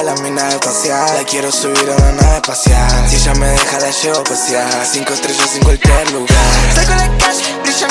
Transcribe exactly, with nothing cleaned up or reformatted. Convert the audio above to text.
la mina espacial. La quiero subir a una nave espacial. Si ella me deja la llevo a pasear. Cinco estrellas en cualquier lugar. Saco la cash, brillo